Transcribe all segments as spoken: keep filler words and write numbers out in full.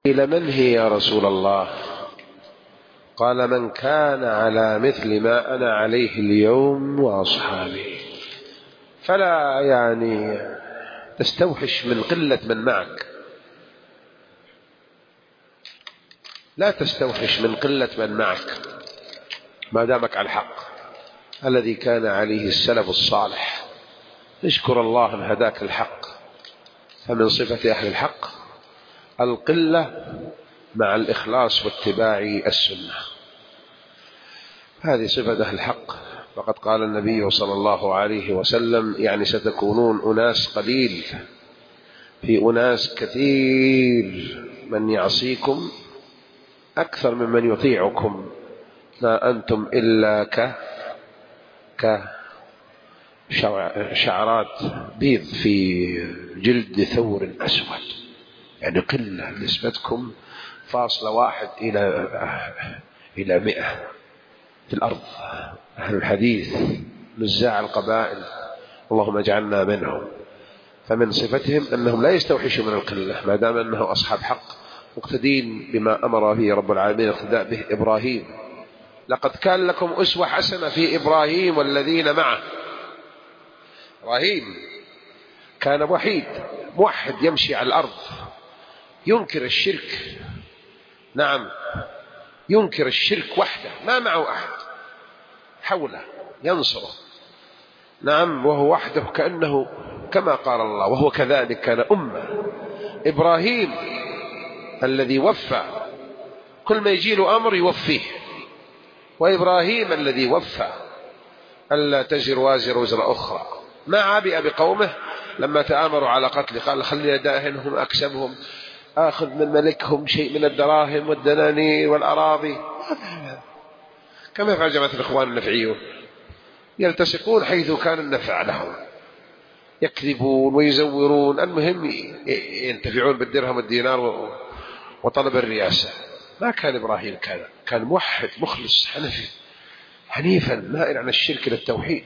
إلى من هي يا رسول الله؟ قال من كان على مثل ما أنا عليه اليوم وأصحابي. فلا يعني تستوحش من قلة من معك، لا تستوحش من قلة من معك ما دامك على الحق الذي كان عليه السلف الصالح. اشكر الله أن هداك الحق. فمن صفة أهل الحق القلة مع الإخلاص واتباع السنة، هذه صفة أهل الحق. فقد قال النبي صلى الله عليه وسلم يعني ستكونون أناس قليل في أناس كثير، من يعصيكم أكثر ممن يطيعكم، ما أنتم إلا ك كشعرات بيض في جلد ثور أسود، يعني قلة نسبتكم فاصلة واحد إلى إلى مئة في الأرض. أهل الحديث نزاع القبائل اللهم اجعلنا منهم. فمن صفتهم أنهم لا يستوحشوا من القلة ما دام أنه أصحاب حق مقتدين بما أمر به رب العالمين اقتداء به إبراهيم. لقد كان لكم أسوة حسنة في إبراهيم والذين معه. إبراهيم كان وحيد موحد يمشي على الأرض ينكر الشرك، نعم ينكر الشرك وحده ما معه أحد حوله ينصره، نعم وهو وحده كأنه كما قال الله وهو كذلك كان أمة. إبراهيم الذي وفى كل ما يجي له أمر يوفيه، وإبراهيم الذي وفى ألا تزر وازر وزر أخرى. ما عبئ بقومه لما تآمروا على قتله قال خلي داهنهم أكسبهم آخذ من ملكهم شيء من الدراهم والدنانير والأراضي، كما يفعل جماعة الإخوان النفعيون يلتصقون حيث كان النفع لهم، يكذبون ويزورون، المهم ينتفعون بالدرهم والدينار وطلب الرئاسة. ما كان إبراهيم كذا، كان موحد مخلص حنفي حنيفا مائل عن الشرك للتوحيد.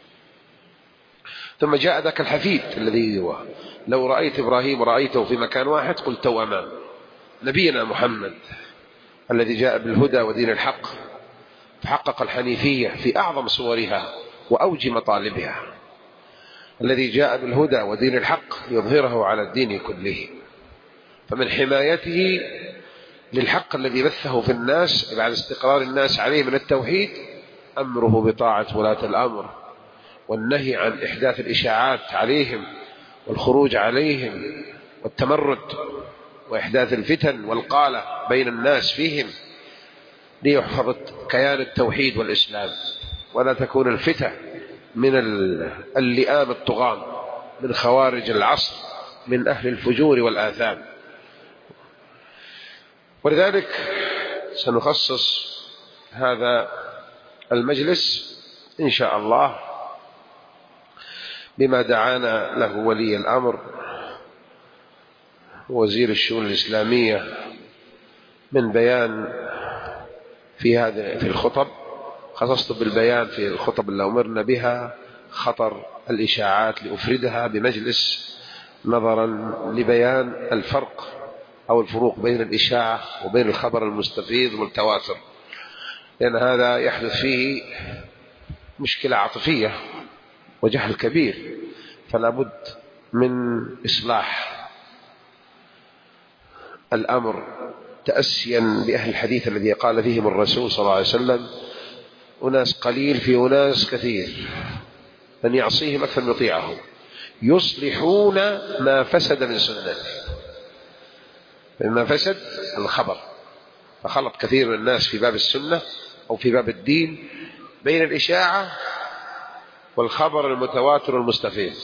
ثم جاء ذاك الحفيد الذي هو لو رأيت إبراهيم رأيته في مكان واحد قلت أمام نبينا محمد الذي جاء بالهدى ودين الحق فحقق الحنيفية في أعظم صورها وأوج مطالبها، الذي جاء بالهدى ودين الحق يظهره على الدين كله. فمن حمايته للحق الذي بثه في الناس بعد استقرار الناس عليه من التوحيد أمره بطاعة ولاة الأمر والنهي عن إحداث الإشاعات عليهم والخروج عليهم والتمرد وإحداث الفتن والقالة بين الناس فيهم، ليحفظ كيان التوحيد والإسلام ولا تكون الفتن من اللئام الطغام من خوارج العصر من أهل الفجور والآثام. ولذلك سنخصص هذا المجلس إن شاء الله بما دعانا له ولي الأمر وزير الشؤون الإسلامية من بيان في هذه في الخطب. خصصت بالبيان في الخطب اللي أمرنا بها خطر الإشاعات لأفردها بمجلس نظرا لبيان الفرق أو الفروق بين الإشاعة وبين الخبر المستفيض والمتواتر، لأن هذا يحدث فيه مشكلة عاطفية وجهل كبير، فلا بد من إصلاح الأمر تأسيا بأهل الحديث الذي قال فيهم الرسول صلى الله عليه وسلم أناس قليل في أناس كثير، من يعصيهم أكثر من يطيعهم، يصلحون ما فسد من سنته. مما فسد الخبر، فخلط كثير من الناس في باب السنة أو في باب الدين بين الإشاعة والخبر المتواتر المستفيض،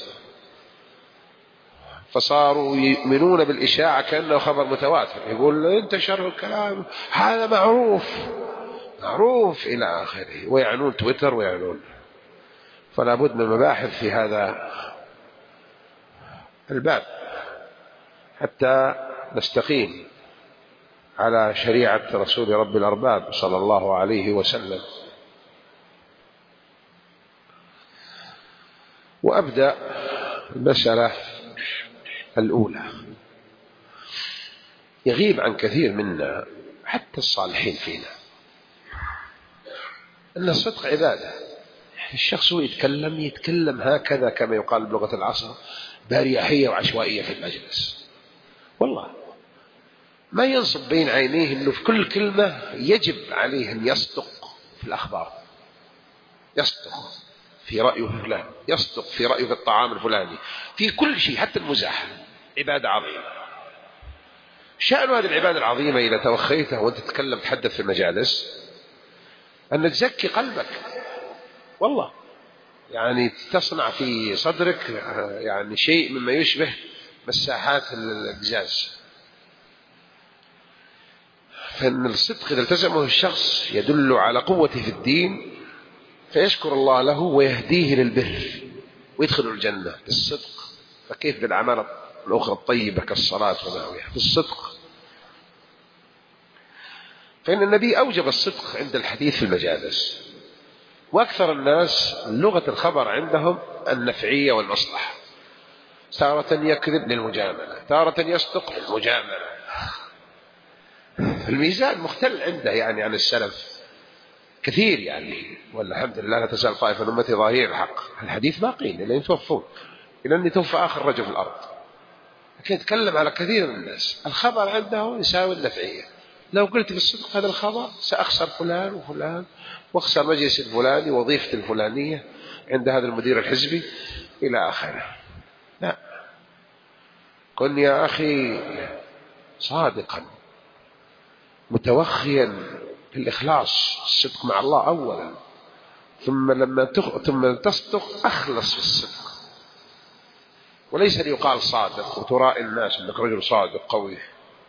فصاروا يؤمنون بالإشاعة كأنه خبر متواتر، يقول انتشر الكلام هذا معروف معروف إلى آخره، ويعنون تويتر ويعنون. فلا بد من مباحث في هذا الباب حتى نستقيم على شريعة رسول رب الأرباب صلى الله عليه وسلم. وأبدأ المسألة الأولى. يغيب عن كثير منا حتى الصالحين فينا أن الصدق عبادة. الشخص هو يتكلم يتكلم هكذا كما يقال بلغة العصر باريحية وعشوائية في المجلس، والله ما ينصب بين عينيه أنه في كل كلمة يجب عليه أن يصدق في الأخبار، يصدق في رأيه فلان، يصدق في رأيه في الطعام الفلاني، في كل شيء حتى المزاح. عبادة عظيمة. شأن هذه العبادة العظيمة إذا توخيتها وأنت تتكلم تحدث في المجالس أن تزكي قلبك، والله يعني تصنع في صدرك يعني شيء مما يشبه مساحات القزاز. فإن الصدق إذا التزمه الشخص يدل على قوته في الدين، فيشكر الله له ويهديه للبر ويدخل الجنة بالصدق. فكيف بالأعمال الأخرى الطيبة كالصلاة ونحوها بالصدق؟ فإن النبي أوجب الصدق عند الحديث في المجالس، وأكثر الناس لغة الخبر عندهم النفعية والمصلحة. تارة يكذب للمجاملة، تارة يصدق للمجاملة. الميزان مختل عنده يعني عن السلف كثير يعني، والحمد لله لا تزال طائفة من أمتي ظاهرين الحق. الحديث باقي إلى أن يتوفون، إلى أن يتوفى آخر رجل في الأرض. لكن يتكلم على كثير من الناس الخبر عنده يساوي النفعية. لو قلت بالصدق هذا الخبر سأخسر فلان وفلان، واخسر مجلس الفلاني وظيفة الفلانية عند هذا المدير الحزبي إلى آخره. لا، كن يا أخي صادقا متوخيا في الإخلاص، الصدق مع الله أولا، ثم لما تخ... ثم تصدق أخلص في الصدق. وليس ليقال صادق وترائي الناس أنك رجل صادق قوي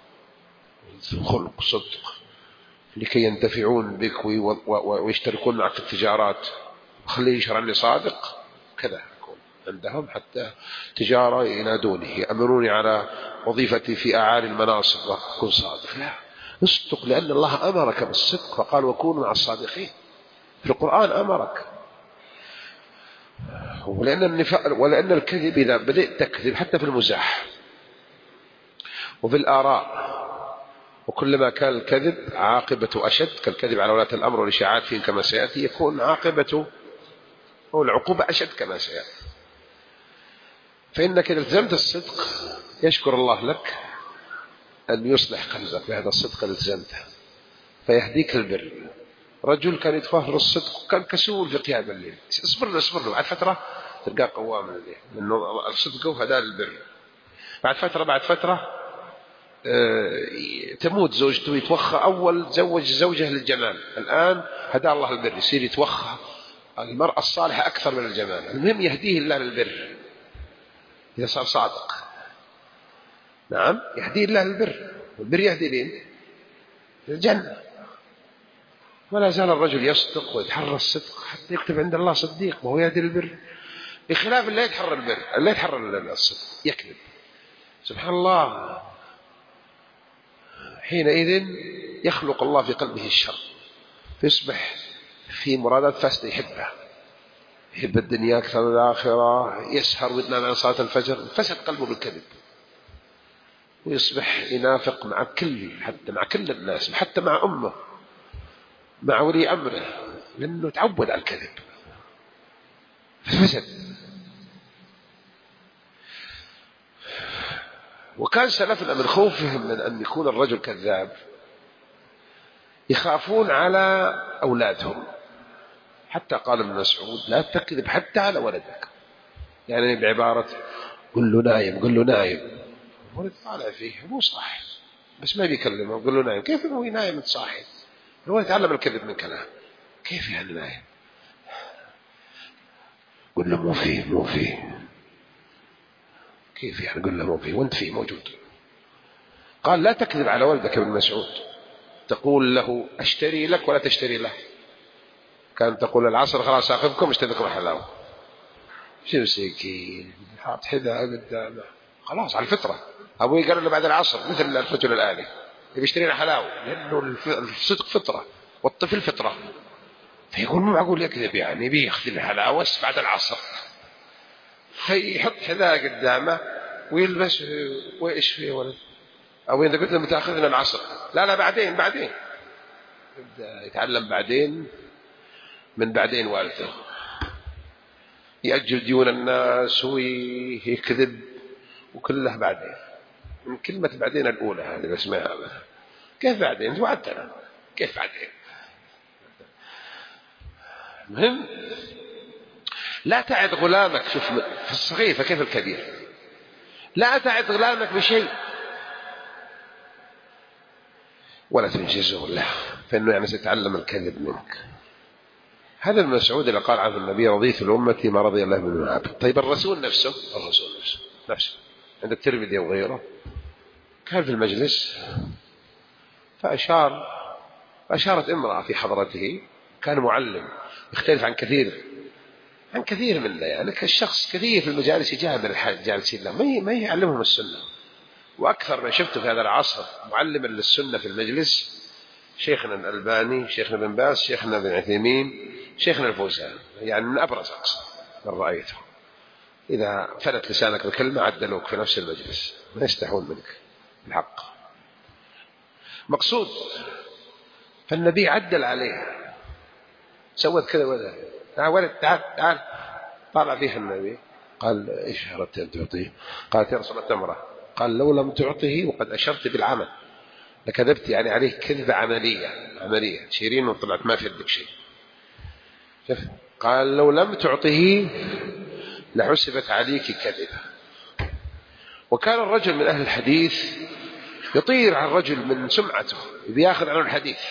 خلق صدق لكي ينتفعون بك وي... ويشتركون معك في التجارات، خليه يشرع لي صادق كذا يكون عندهم حتى تجارة ينادوني يأمروني على وظيفتي في أعالي المناصب وأكون صادق. لا، اصدق لأن الله أمرك بالصدق، فقال وكونوا مع الصادقين. في القرآن أمرك. ولأن النفاق ولأن الكذب إذا بدأت تكذب حتى في المزاح وفي الآراء، وكلما كان الكذب عاقبته أشد كالكذب على ولاة الأمر والإشاعات فيهم كما سيأتي، يكون عاقبته أو العقوبة أشد كما سيأتي. فإنك إذا التزمت الصدق يشكر الله لك أن يصلح قلبك بهذا الصدق الذي التزمته فيهديك البر. رجل كان يتفاخر الصدق وكان كسول في قيام الليل، اصبر له اصبر له بعد فترة تلقاه قوام الليل، لأنه الصدق هداه البر. بعد فترة بعد فترة تموت زوجته يتوخى. أول زوج زوجه للجمال، الآن هداه الله البر يصير يتوخى المرأة الصالحة أكثر من الجمال. المهم يهديه الله للبر إذا صار صادق. نعم، يهديه الله للبر، والبر يهدي لين للجنة. ولا زال الرجل يصدق ويتحرى الصدق حتى يكتب عند الله صديق وهو يهدي البر، بخلاف اللي يتحرى البر اللي يتحرى الصدق يكذب. سبحان الله، حينئذ يخلق الله في قلبه الشر، فيصبح في مرادات فاسدة يحبها، يحب الدنيا أكثر من الآخرة، يسهر ويتنام عن صلاة الفجر، فسد قلبه بالكذب، ويصبح ينافق مع كل حتى مع كل الناس، حتى مع أمه مع ولي أمره، لأنه تعود على الكذب ففسد. وكان سلفنا من خوفهم من أن يكون الرجل كذاب يخافون على أولادهم، حتى قال ابن مسعود لا تكذب حتى على ولدك، يعني بعبارة قل له نايم قل له نايم، ولد طالع فيه مو صاحي بس ما بيكلمه قل له نايم، كيف هو نايم صاحي؟ هو يتعلم الكذب من كلام، كيف يعني نايم؟ قل له مو فيه مو فيه، كيف يعني قل له مو فيه وانت فيه موجود؟ قال لا تكذب على ولدك ابن مسعود، تقول له اشتري لك ولا تشتري له. كان تقول العصر خلاص أخذكم اشتريكم حلاوة، شو مسكين حاط حذاء قدامه خلاص على الفطرة. أبوي قال له بعد العصر مثل الرجل الآلي يبي يشترينا حلاوة، لأنه الصدق فطرة والطفل فطرة، فيقول مو معقول يكذب يعني يبي يأخذ الحلاوة بعد العصر، فيحط حذاء قدامه ويلبس. وإيش فيه ولد أو إذا قلت له بتأخذنا العصر، لا لا بعدين بعدين، يبدأ يتعلم بعدين من بعدين والده، يأجل ديون الناس ويكذب وكله بعدين، من كلمة بعدين الأولى هذه بسمعها. كيف بعدين؟ أنت وعدتنا، كيف بعدين؟ مهم لا تعد غلامك، شوف في الصغير فكيف الكبير، لا تعد غلامك بشيء ولا تنجزه له، فإنه يعني سيتعلم الكذب منك. هذا ابن مسعود اللي قال عنه النبي رضيت لأمتي ما رضي الله من عبد. طيب الرسول نفسه، الرسول نفسه نفسه عند الترمذي وغيره كان في المجلس فأشار فأشارت امرأة في حضرته، كان معلم يختلف عن كثير عن كثير منا، يعني كالشخص كثير في المجالس يجاهد الجالسين له، ما يعلمهم السنة. وأكثر من شفته في هذا العصر معلما للسنة في المجلس شيخنا الألباني، شيخنا بن باز، شيخنا بن عثيمين، شيخنا الفوزان، يعني من أبرز أقصى من رأيته. إذا فلت لسانك بكلمة عدلوك في نفس المجلس، ما يستحون منك الحق. مقصود فالنبي عدل عليها، سوت كذا ولا تعال ولد تعال تعال، طالع فيها النبي قال إيش أردت أن تعطيه؟ قالت يا رسول الله تمرة. قال لو لم تعطه وقد أشرت بالعمل لكذبت، يعني عليه كذبة عملية عملية تشيرين وطلعت ما في يدك شيء. قال لو لم تعطه لحسبت عليك كذبة. وكان الرجل من أهل الحديث يطير عن الرجل من سمعته بياخذ عنه الحديث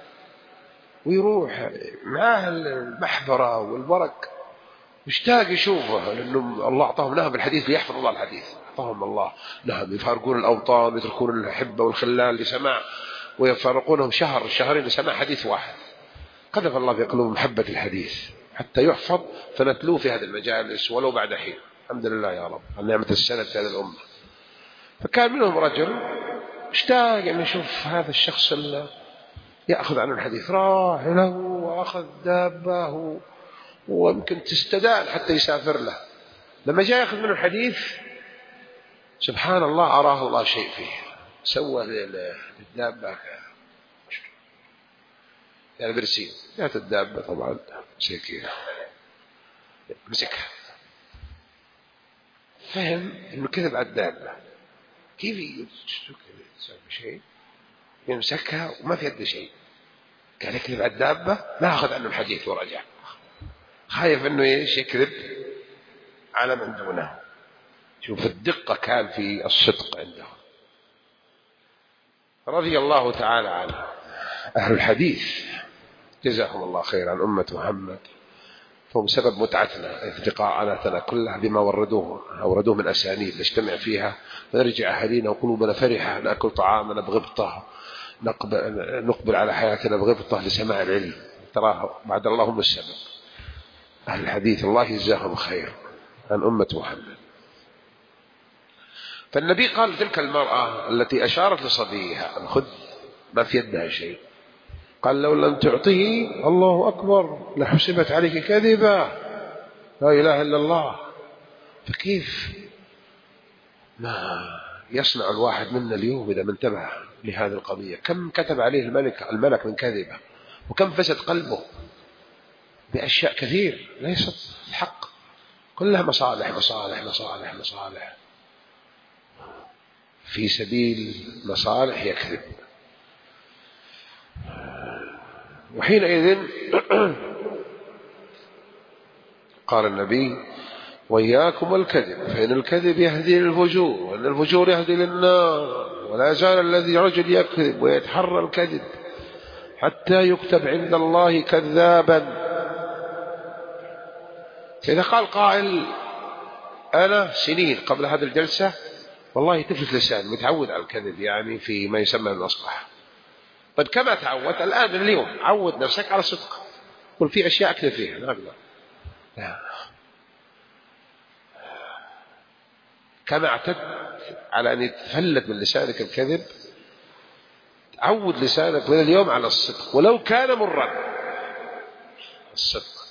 ويروح معاه المحبرة والورق، مشتاق يشوفه، لأنه الله أعطاهم نهم الحديث ليحفظ الله الحديث، أعطاهم الله نهم يفارقون الأوطان ويتركون الحبة والخلال لسماع، ويفارقونهم شهر الشهرين لسماع حديث واحد. قذف الله في قلوب محبة الحديث حتى يحفظ فنتلوه في هذه المجالس ولو بعد حين. الحمد لله يا رب على نعمة السند في هذه الأمة. فكان منهم رجل اشتاق أن يشوف هذا الشخص اللي يأخذ عنه الحديث، راح له وأخذ دابه ويمكن تستدان حتى يسافر له. لما جاء يأخذ منه الحديث سبحان الله أراه الله شيء فيه، سوى للدابة يعني برسيم، جاءت الدابة طبعا سكينة مسكها، فهم إنه كذب على الدابة، كيف يسوي شيء يمسكها وما في يده شيء، قال يكذب على الدابة ما أخذ عنه الحديث ورجع، خايف إنه إيش يكذب على من دونه. شوف الدقة كان في الصدق عنده. رضي الله تعالى عنه أهل الحديث جزاهم الله خير عن أمة محمد، فهم سبب متعتنا افتقاءاتنا كلها بما وردوه أوردوه من أسانيد نجتمع فيها فنرجع أهالينا وقلوبنا فرحة، نأكل طعامنا بغبطة، نقبل على حياتنا بغبطة لسماع العلم، تراه بعد اللهم السبب. أهل الحديث الله يجزاهم خير عن أمة محمد. فالنبي قال تلك المرأة التي أشارت لصبيها أن خذ ما في يدها شيء، قال لو لم تعطه الله أكبر لحسبت عليك كذبة، لا إله إلا الله. فكيف ما يصنع الواحد منا اليوم إذا ما انتبه لهذه القضية؟ كم كتب عليه الملك الملك من كذبة، وكم فسد قلبه بأشياء كثير ليست الحق، كلها مصالح مصالح مصالح مصالح، في سبيل مصالح يكذب. وحينئذ قال النبي وإياكم الكذب فإن الكذب يهدي للفجور وإن الفجور يهدي للنار، ولا يزال الذي رجل يكذب ويتحرى الكذب حتى يكتب عند الله كذابا. فإذا قال قائل أنا سنين قبل هذه الجلسة والله تفلت لسان متعود على الكذب، يعني في ما يسمى النصح. طيب كما تعود الآن اليوم عود نفسك على الصدق، قل في أشياء أكثر فيها لا لا. كما اعتدت على أن يتفلت من لسانك الكذب، عود لسانك من اليوم على الصدق ولو كان مرا. الصدق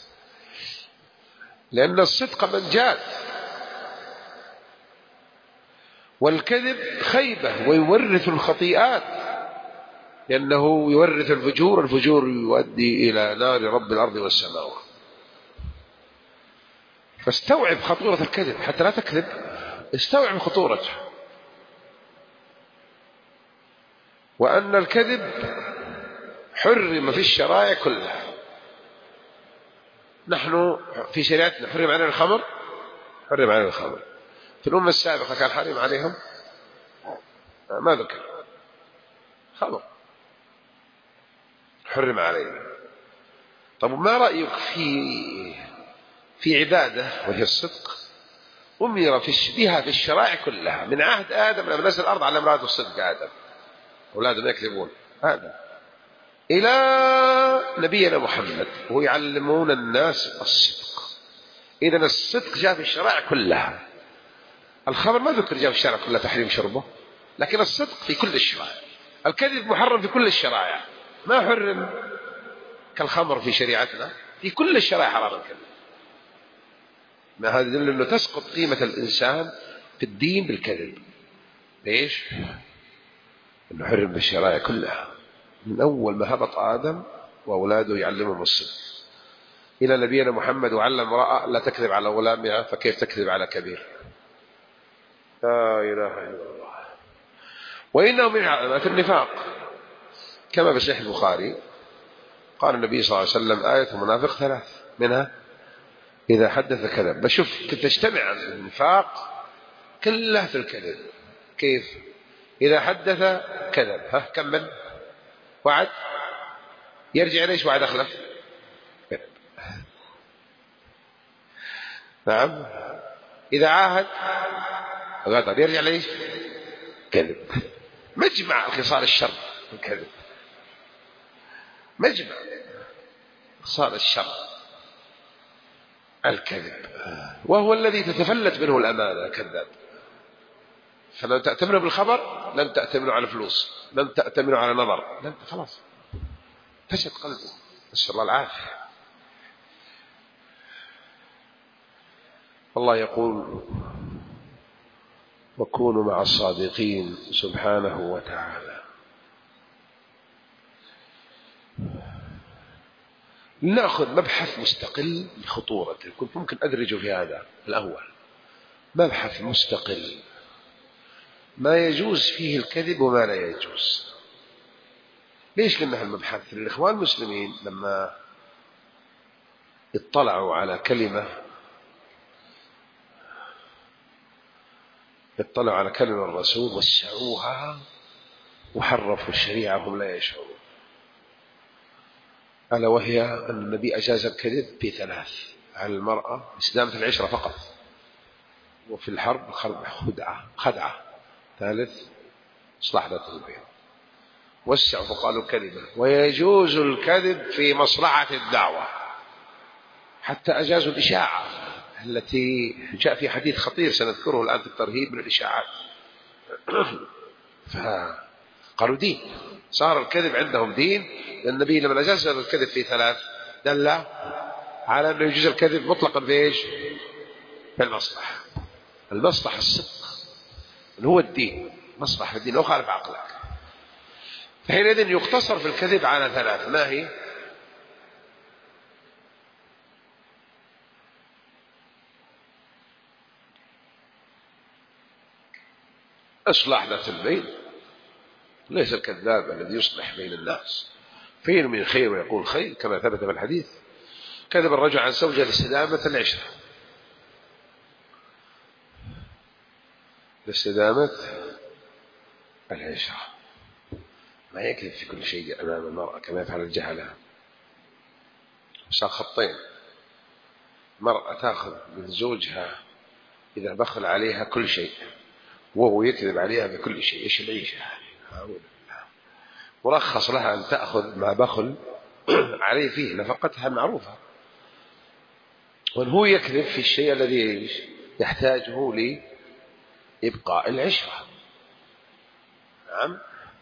لأن الصدق منجاة، والكذب خيبة ويورث الخطيئات، لأنه يورث الفجور، الفجور يؤدي إلى نار رب الأرض والسماوات. فاستوعب خطورة الكذب حتى لا تكذب، استوعب خطورته، وأن الكذب حرم في الشرائع كلها. نحن في شريعتنا حرم علينا الخمر، حرم علينا الخمر. في الأمة السابقة كان حرم عليهم ما ذكر خمر، حرم علينا. طب ما رأيك في في عبادة وهي الصدق أمر بها في الشرائع كلها من عهد آدم لما نزل الأرض على امرأة الصدق آدم، أولادهم يكذبون آدم، إلى نبينا محمد ويعلمون الناس الصدق. إذن الصدق جاء في الشرائع كلها. الخمر ما ذكر جاء في الشرائع كلها تحريم شربه، لكن الصدق في كل الشرائع. الكذب محرم في كل الشرائع، ما حرم كالخمر في شريعتنا، في كل الشرائع حرام الكذب. ما هذا يدل أنه تسقط قيمة الإنسان في الدين بالكذب. ليش؟ أنه حرم بالشرائع كلها من أول ما هبط آدم وأولاده يعلمهم الصدق إلى نبينا محمد وعلم امرأة لا تكذب على غلامها، فكيف تكذب على كبير؟ لا إله إلا الله. وإنه من علامات النفاق كما في صحيح البخاري قال النبي صلى الله عليه وسلم آية المنافق ثلاث، منها إذا حدث كذب. بشوف تجتمع النفاق كله في الكذب. كيف؟ إذا حدث كذب، ها كمل، وعد يرجع ليش وعد أخلف كذب. نعم. إذا عاهد غدر يرجع ليش كذب. مجمع خصال الشر الكذب، مجمع خصال الشر الكذب، وهو الذي تتفلت منه الأمانة كذاب. فلن تأتمنوا بالخبر لن تأتمنوا على فلوس، لن تأتمنوا على نظر، لن خلاص فسد قلبه، نسأل الله العافية. الله يقول وكونوا مع الصادقين سبحانه وتعالى. نأخذ مبحث مستقل لخطورته، كنت ممكن أدرجه في هذا الأول، مبحث مستقل ما يجوز فيه الكذب وما لا يجوز. ليش قلنا هالمبحث؟ الإخوان المسلمين لما اطلعوا على كلمة اطلعوا على كلمة الرسول وسعوها وحرفوا الشريعة هم لا يشعرون، ألا وهي أن النبي أجاز الكذب في ثلاث: على المرأة استدامة العشرة فقط، وفي الحرب خدعة خدعة، ثالث إصلاح ذات البين. وسعوا فقالوا كلمة. ويجوز الكذب في مصلحة الدعوة، حتى أجازوا الإشاعة التي جاء في حديث خطير سنذكره الآن في الترهيب من الإشاعات. فقالوا دين، صار الكذب عندهم دين، لأن النبي لما أجاز الكذب في ثلاث دل على أنه يجوز الكذب مطلقا في إيش؟ في المصلحة. المصلحة الصدق اللي هو الدين، مصلحة الدين، لو خالف عقلك. فحينئذ يقتصر في الكذب على ثلاث. ما هي؟ إصلاح ذات البين، ليس الكذاب الذي يصلح بين الناس، فين من خير ويقول خير كما ثبت في الحديث. كذب الرجل عن زوجة لاستدامة العشرة، لاستدامة العشرة، ما يكذب في كل شيء أمام المرأة كما يفعل الجهلة. صار خطين: مرأة تأخذ من زوجها إذا بخل عليها كل شيء، وهو يكذب عليها بكل شيء. إيش العيشة؟ ورخص لها أن تأخذ ما بخل عليه فيه نفقتها معروفة، وهو يكذب في الشيء الذي يحتاجه لإبقاء العشرة. نعم.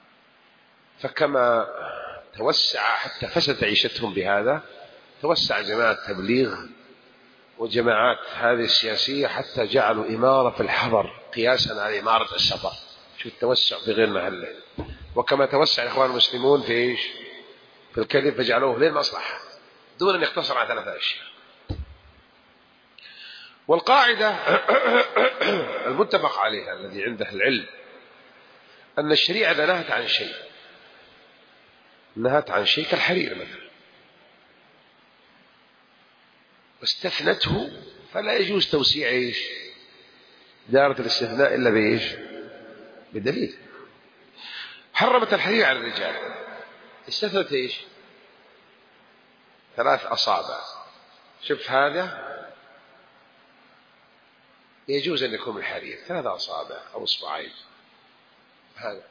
فكما توسع حتى فسدت عيشتهم بهذا، توسع جماعة التبليغ وجماعات هذه السياسية حتى جعلوا إمارة في الحضر قياسا على إمارة السفر. شو التوسع في غير محله. وكما توسع الإخوان المسلمون في إيش؟ في الكذب، فجعلوه للمصلحة دون أن يقتصر على ثلاثة أشياء. والقاعدة المتفق عليها الذي عنده العلم أن الشريعة إذا نهت عن شيء نهت عن شيء كالحرير مثلا واستثنته، فلا يجوز توسيع إيش؟ دائرة الاستثناء إلا بإيش؟ بدليل. حرمت الحرير على الرجال، استثنت إيش؟ ثلاث أصابع. شوف هذا يجوز أن يكون الحرير ثلاث أصابع أو إصبعين، هذا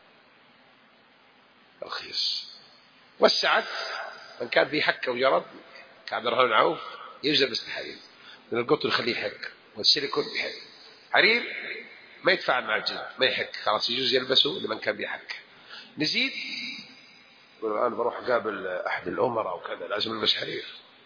رخيص. وسعت من كان فيه حكة وجرب كعبد الرحمن بن عوف يجوز لبس الحرير، من القطن يخليه يحك والسيليكون يحك. حرير ما يتفاعل مع الجلد ما يحك، خلاص يجوز يلبسه لمن كان بيحك. نزيد والآن بروح أقابل أحد الأمراء وكذا لازم نلبس حرير،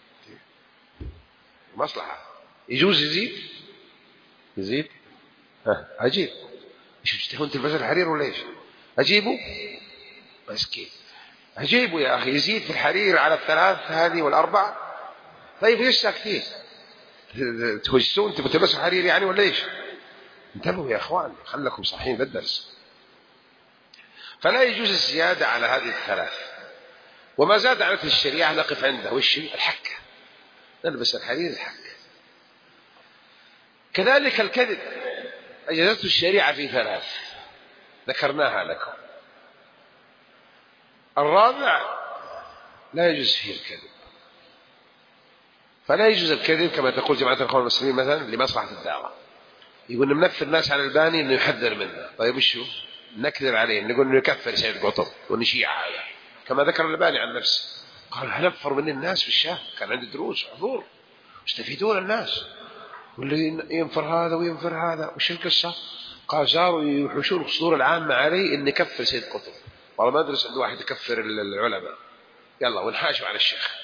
مصلحة. يجوز يزيد يزيد ها أجيب. إيش تهون تلبس الحرير ولا إيش؟ أجيبه مسكين، أجيبه يا أخي. يزيد في الحرير على الثلاث هذه والأربع. طيب ليش ساكتين؟ تهجسون تبغوا تلبسوا حرير يعني ولا إيش؟ انتبهوا يا أخوان، خلكم صحيين بالدرس. فلا يجوز الزيادة على هذه الثلاث. وما زاد على الشريعة نقف عنده وش الحكة، نلبس الحرير الحكة. كذلك الكذب أجازته الشريعة في ثلاث ذكرناها لكم. الرابع لا يجوز فيه الكذب، فلا يجوز الكذب كما تقول جماعة الإخوان المسلمين مثلا لمصلحة الدعوة. يقول نمنفر الناس على الباني إنه يحذر منه. طيب وشو؟ نكذب عليه نقول إنه يكفر سيد قطب ونشيع هذا كما ذكر الباني عن نفسه. قال هنفر من الناس في الشام، كان عنده دروس حضور يستفيدون الناس، واللي ينفر هذا وينفر هذا. وش القصة؟ قال صاروا يحوشون الصدور العامة عليه إن يكفر سيد قطب. والله ما أدرس عنده واحد يكفر العلماء، يلا ونحاشوا على الشيخ.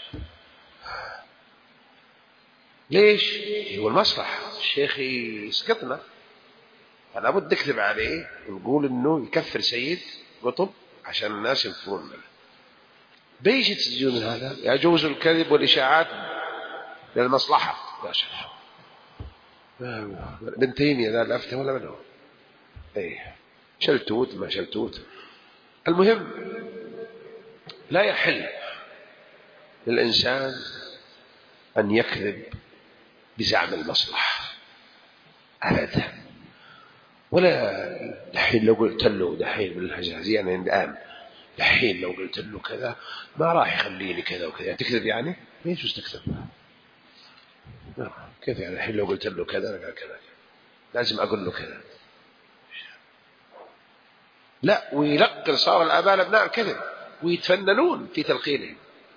ليش؟ هو المصلحة، الشيخ يسقطنا فلا بد نكذب عليه ونقول إنه يكفر سيد قطب عشان الناس ينفرون منه. بيش تسجون هذا؟ يجوز الكذب والإشاعات للمصلحة. لا شك. ابن تيمية ذا الأفتة ولا منه؟ ايه شلتوت ما شلتوت. المهم لا يحل للإنسان أن يكذب بزعم المصلحة أبدا. ولا دحين لو قلت له دحين بالهجازية يعني الآن دحين لو قلت له كذا ما راح يخليني كذا وكذا تكذب يعني؟ ما يجوز تكذب. كيف يعني الحين لو قلت له كذا قال كذا لازم أقول له كذا؟ لا. ويلقن صار الآباء لأبناء الكذب ويتفننون في تلقينهم،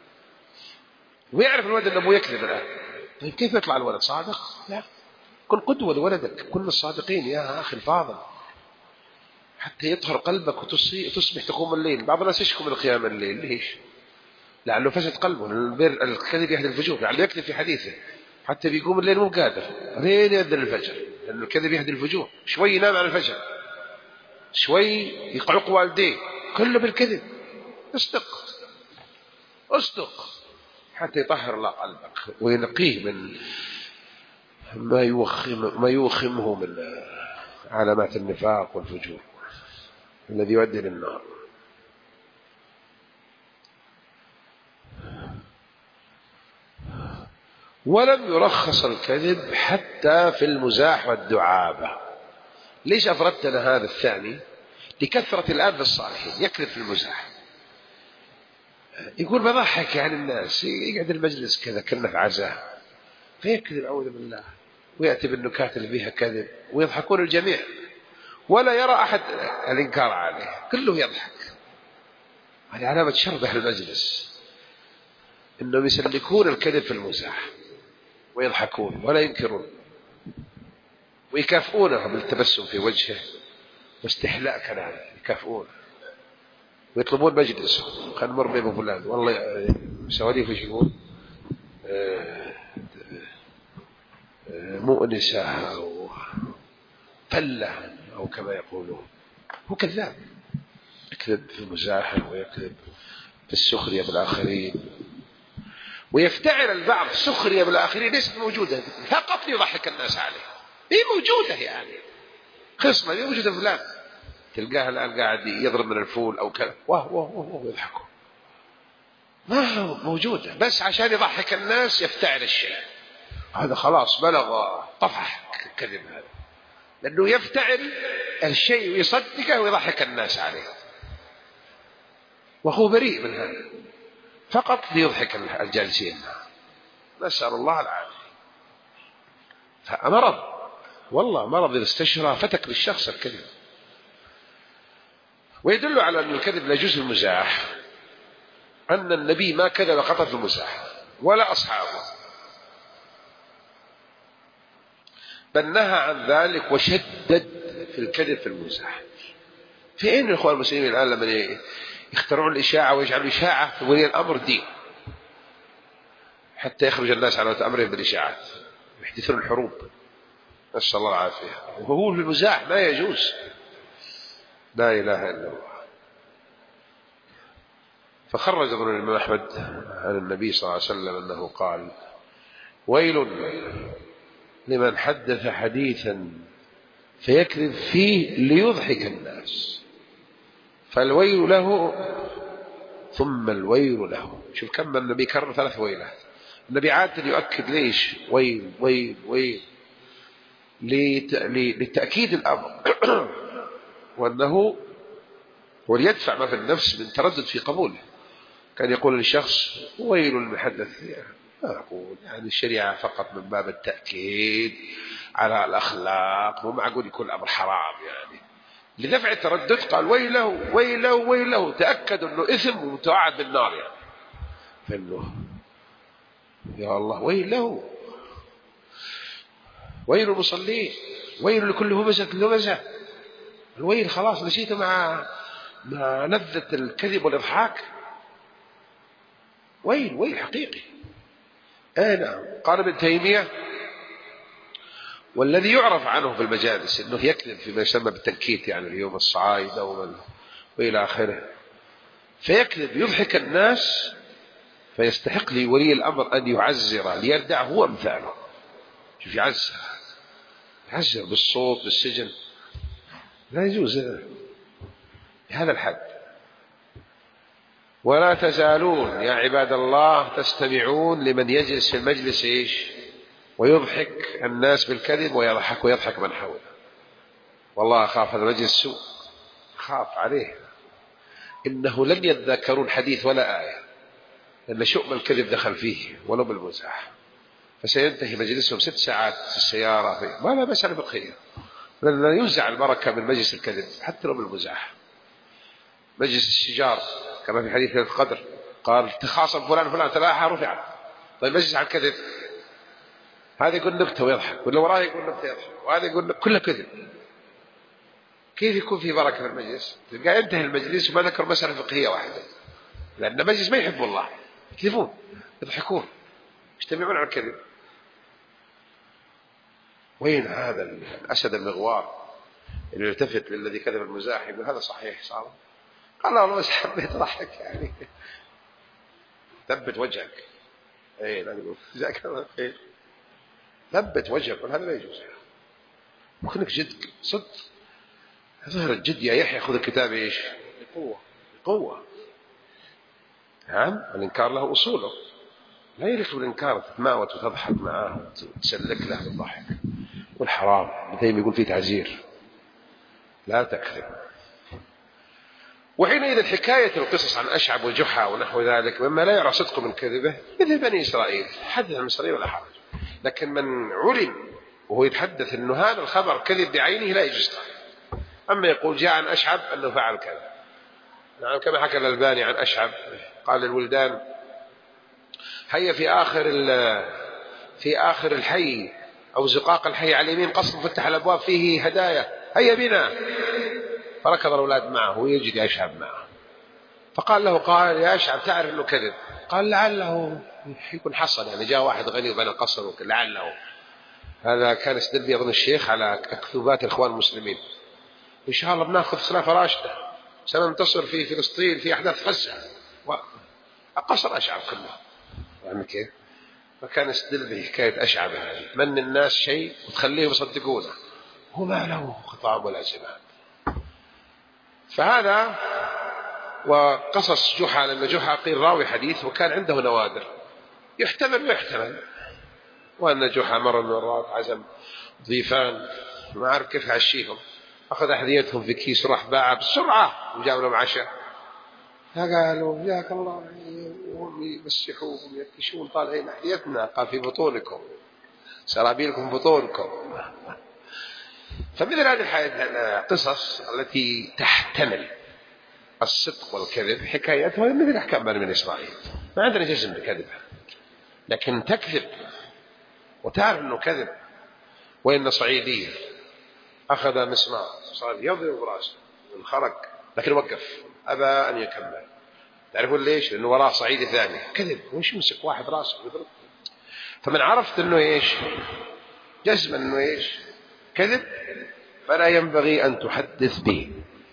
ويعرف الولد أن أبوه يكذب الآن. طيب كيف يطلع الولد صادق؟ لا، كن قدوة لولدك، كن الصادقين يا أخي الفاضل حتى يطهر قلبك وتصبح تقوم الليل. بعض الناس يشكو من قيام الليل، ليش؟ لعله فسد قلبه. الكذب يهدي الفجور، لعله يكذب في حديثه حتى بيقوم الليل مو قادر لين يأذن الفجر، لأن الكذب يهدي الفجور. شوي ينام على الفجر، شوي يقعق والديه، كله بالكذب. اصدق اصدق حتى يطهر الله قلبك وينقيه من ما يوخم ما يوخمه من علامات النفاق والفجور الذي يؤدي للنار. ولم يرخص الكذب حتى في المزاح والدعابة. ليش أفردت لنا هذا الثاني؟ لكثرة الآن بالصالحين يكذب في المزاح، يقول بضحك يعني الناس، يقعد المجلس كذا كنا في عزاء فيكذب أعوذ بالله ويأتي بالنكات اللي فيها كذب ويضحكون الجميع ولا يرى أحد الإنكار عليه، كله يضحك. هذه علامة شربح المجلس، إنهم يسلكون الكذب في المزاح ويضحكون ولا ينكرون ويكافئونه بالتبسم في وجهه واستحلاء كلامه، يكافئونه ويطلبون مجلس. خل نمر بابو فلان والله سواليف ايش يقول؟ مؤنسة أو فلة أو كما يقولون، هو كذاب، يكذب في المزاح ويكذب في السخرية بالآخرين، ويفتعل البعض سخرية بالآخرين ليست موجودة فقط ليضحك الناس عليه، هي موجودة يعني خصلة هي موجودة فلان، تلقاه الآن قاعد يضرب من الفول أو كذا واه واه واه يضحكوا، ما هو موجودة، بس عشان يضحك الناس يفتعل الشيء، هذا خلاص بلغ طفح الكذب هذا، لأنه يفتعل الشيء ويصدقه ويضحك الناس عليه، وهو بريء من هذا فقط ليضحك الجالسين، نسأل الله العافية. فمرض والله، مرض إذا استشرى فتك للشخص الكذب. ويدل على أن الكذب لا يجوز المزاح أن النبي ما كذب قط في المزاح ولا أصحابه، بل نهى عن ذلك وشدد في الكذب في المزاح. في أين الإخوان المسلمين الآن لما يخترعون الإشاعة ويجعلوا إشاعة في ولي الأمر دين، حتى يخرج الناس على أمرهم بالإشاعات يحدثون الحروب، نسأل الله العافية، وهو في المزاح ما يجوز، لا إله إلا الله. فخرج ابن الإمام أحمد عن النبي صلى الله عليه وسلم أنه قال: ويل لمن حدث حديثا فيكذب فيه ليضحك الناس، فالويل له ثم الويل له. شوف كم النبي كرر ثلاث ويلات، النبي عادة يؤكد ليش ويل ويل ويل لتأكيد الأمر وأنه وليدفع ما في النفس من تردد في قبوله. كان يقول للشخص ويل المحدث، ما أقول يعني الشريعة فقط من باب التأكيد على الأخلاق، مو معقول يكون الأمر حرام يعني. لدفع التردد قال ويله ويله ويله، تأكد أنه إثم ومتوعد بالنار يعني. فإنه يا الله ويله، ويل المصلين، ويل لكل همزة لمزة. الويل خلاص نسيته مع مع لذة الكذب والإضحاك، ويل ويل حقيقي. آه نعم. قال ابن تيمية: والذي يعرف عنه في المجالس أنه يكذب فيما يسمى بالتنكيت، يعني اليوم الصعايدة وإلى آخره، فيكذب يضحك الناس، فيستحق لي ولي الأمر أن يعزر ليردع هو أمثاله. شوف يعزر يعزر بالصوت بالسجن، لا يجوز هذا الحد. ولا تزالون يا عباد الله تستمعون لمن يجلس في المجلس إيش ويضحك الناس بالكذب ويضحك ويضحك من حوله. والله أخاف هذا المجلس سوء، خاف عليه، إنه لن يتذكرون حديث ولا آية، لأن شؤم الكذب دخل فيه ولو بالمزاح، فسينتهي مجلسهم ست ساعات في السيارة في... ما لا بأس بالخير، لأن ينزع البركة من مجلس الكذب حتى لو بالمزاح. مجلس الشجار كما في حديث القدر قال تخاصم فلان فلان تلاحى رفعت. طيب مجلس على الكذب، هذا يقول نكتة ويضحك، واللي وراه يقول نكتة يضحك، وهذا يقول كله كذب، كيف يكون في بركة في المجلس؟ تلقى ينتهي المجلس وما ذكر مسألة فقهية واحدة، لأن مجلس ما يحب الله، يكذبون يضحكون يجتمعون على الكذب. وين هذا الأسد المغوار اللي يلتفت للذي كذب المزاح يقول هذا صحيح صار؟ قال الله بس حبيت أضحك يعني، ثبت وجهك، ايه لا تقول جزاك الله خير، ثبت وجهك، قل هذا لا يجوز، وكنك جد صدق ظهر الجد يا يحيى. خذ الكتاب ايش بقوة بقوة. نعم الإنكار له أصوله، لا يليق بالإنكار تتماوت وتضحك معاه وتسلك له بالضحك، والحرام مثل ما يقول فيه تعزير لا تكذب. وحينئذ حكاية القصص عن أشعب وجحا ونحو ذلك مما لا يرى صدق من كذبه مثل بني إسرائيل، حدث عن إسرائيل ولا حرج، لكن من علم وهو يتحدث أنه هذا الخبر كذب بعينه لا يجوز. أما يقول جاء عن أشعب أنه فعل كذا، نعم كما حكى الألباني عن أشعب قال للولدان هيا في آخر في آخر الحي أو زقاق الحي على اليمين قصر فتح الأبواب فيه هدايا هيا بنا، فركض الأولاد معه ويجد أشعب معه، فقال له قال يا أشعب تعرف أنه كذب؟ قال لعله يكون حصل، يعني جاء واحد غني وبنى قصر لعله. هذا كان يستدل أظن الشيخ على أكذوبات الإخوان المسلمين، إن شاء الله بناخذ خلافة راشدة، سننتصر في فلسطين في أحداث غزة، وقصر أشعب كله يعني كيف. فكان يستدل بحكاية أشعب هذه، من الناس شيء وتخليهم يصدقونه، هو ما له خطاب ولا زمان. فهذا وقصص جحا، لأن جحا قيل راوي حديث وكان عنده نوادر يحتمل ويحتمل، وأن جحا مرة من المرات عزم ضيفان ما أعرف كيف عشيهم، أخذ أحذيتهم في كيس وراح باعها بسرعة وجاب لهم عشاء، فقالوا جاك الله، وهم يمسحون ويفتشون طالعين أحذيتنا، قال في بطونكم سرابيلكم بطونكم. فمثل هذه القصص التي تحتمل الصدق والكذب حكايتها مثل أحكام بني إسرائيل، ما عندنا جزم بكذبها، لكن تكذب وتعرف أنه كذب. وإن صعيدية أخذ مسمار صار يضرب رأسه وانخرق، لكن وقف أبى أن يكمل. تعرفون ليش؟ لأنه وراه صعيدي ثاني كذب، وش يمسك واحد رأسه ويضرب. فمن عرفت أنه إيش جزم أنه إيش كذب فلا ينبغي أن تحدث به.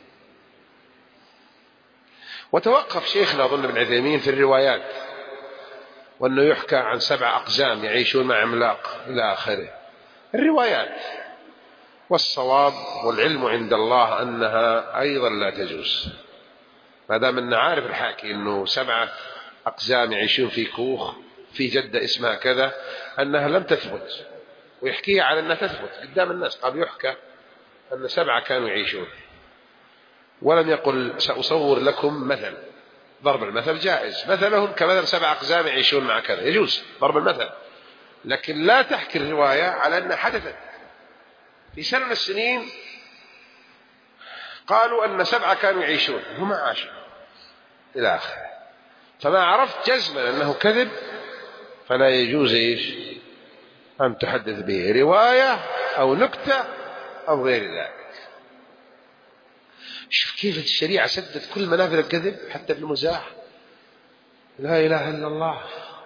وتوقف شيخنا أظن ابن عثيمين في الروايات، وأنه يحكى عن سبع أقزام يعيشون مع عملاق إلى آخره، الروايات. والصواب والعلم عند الله أنها أيضا لا تجوز، ما دام أن عارف الحاكي أنه سبعة أقزام يعيشون في كوخ في جدة اسمها كذا، أنها لم تثبت، ويحكيها على أنها تثبت قدام الناس. قال يحكى أن سبعة كانوا يعيشون، ولم يقل سأصور لكم مثل. ضرب المثل جائز، مثلهم كمثل سبع أقزام يعيشون مع كذا، يجوز ضرب المثل، لكن لا تحكي الرواية على أنها حدثت في سنة من السنين. قالوا أن سبعة كانوا يعيشون هم عاشوا إلى آخره. فما عرفت جزما أنه كذب فلا يجوز إيش أن تحدث به رواية أو نكتة أو غير ذلك. شوف كيف الشريعة سدت كل منافذ الكذب حتى في المزاح، لا إله إلا الله،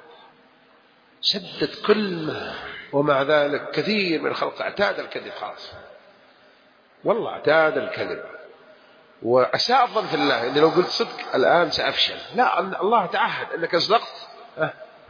سدت كل ما. ومع ذلك كثير من الخلق اعتاد الكذب خلاص، والله اعتاد الكذب وأساء الظن في الله، إني لو قلت صدق الآن سأفشل. لا، الله تعهد أنك صدقت أه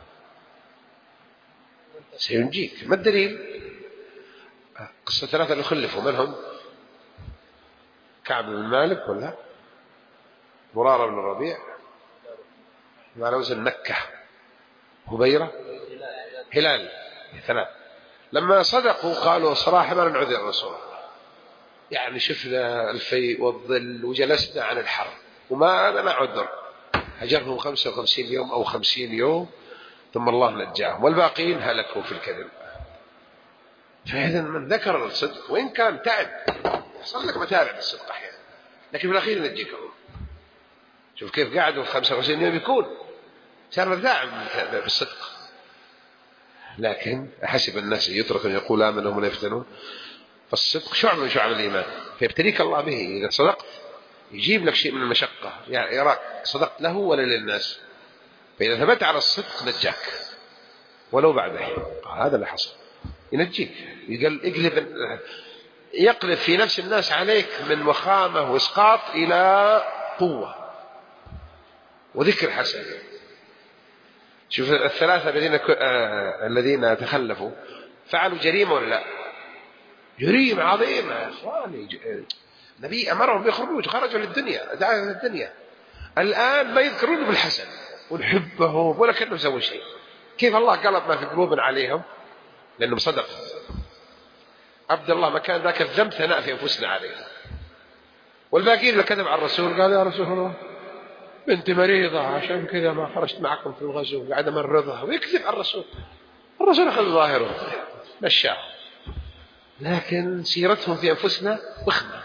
سينجيك. ما الدليل؟ قصة ثلاثة اللي خلفوا، من هم؟ كعب بن مالك ولا مرارة بن الربيع على وزن مكة، هبيرة، هلال، ثلاث. لما صدقوا قالوا صراحة ما نعذر الرسول، يعني شفنا الفيء والظل وجلسنا عن الحرب وما أنا عذر. هجرهم خمسة وخمسين يوم أو خمسين يوم ثم الله نجاهم، والباقين هلكوا في الكذب. فإذا من ذكر الصدق وإن كان تعب، يحصل لك متابع بالصدق أحيانا، لكن في الأخير نجيك الله. شوف كيف قعدوا خمسة وخمسين يوم يكون صار داعم بالصدق. لكن أحسب الناس يتركون يقول آمنوا ولا يفتنون. فالصدق شعب من شعب الإيمان، فيبتليك الله به. إذا صدقت يجيب لك شيء من المشقة، يعني يراك صدقت له ولا للناس، فإذا ثبت على الصدق نجاك ولو بعده. هذا اللي حصل، ينجيك، يقلب يقلب في نفس الناس عليك من وخامة وإسقاط إلى قوة وذكر حسن. شوف الثلاثة الذين آه الذين تخلفوا فعلوا جريمة ولا لا؟ جريمة عظيمة يا إخواني. النبي أمرهم بيخرجوا، خرجوا للدنيا، دعوا للدنيا. الآن ما يذكرون بالحسن ونحبهم ولا كأنهم سووا شيء. كيف الله قلب ما في قلوبنا عليهم؟ لأنهم صدقوا. عبد الله ما كان ذاك الذنب ثناء في أنفسنا عليه، والباقين اللي كذب على الرسول قال يا رسول الله بنت مريضة عشان كذا ما خرجت معكم في الغزو قاعد أمرضها، ويكذب على الرسول. الرسول أخذ ظاهره مشاه، لكن سيرتهم في أنفسنا وخمة.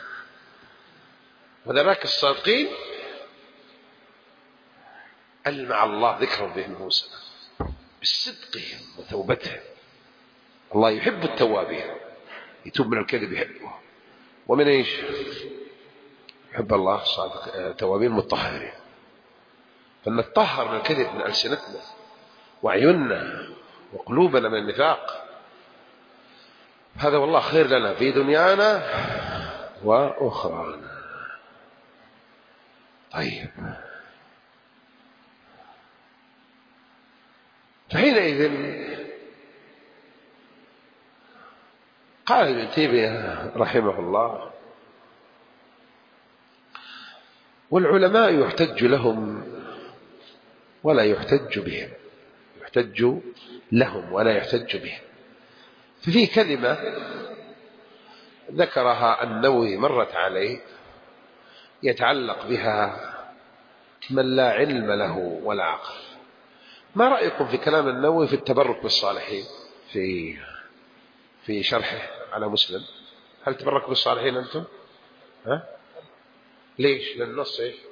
وذلك الصادقين ألمع الله ذكرهم بأنفسنا بصدقهم وتوبتهم. الله يحب التوابين، يتوب من الكذب يحبه. ومن إيش يحب الله صادق التوابين مطهرين. فنتطهر من الكذب من ألسنتنا وعيوننا وقلوبنا من النفاق. هذا والله خير لنا في دنيانا وأخرانا. طيب، فحينئذ قال ابن تيمية رحمه الله: والعلماء يحتج لهم ولا يحتج بهم، يحتج لهم ولا يحتج بهم. ففي كلمة ذكرها النووي مرت عليه يتعلق بها من لا علم له ولا عقل. ما رأيكم في كلام النووي في التبرك بالصالحين في في شرحه على مسلم؟ هل تبركوا بالصالحين أنتم؟ ها؟ ليش؟ لأن النص إيش؟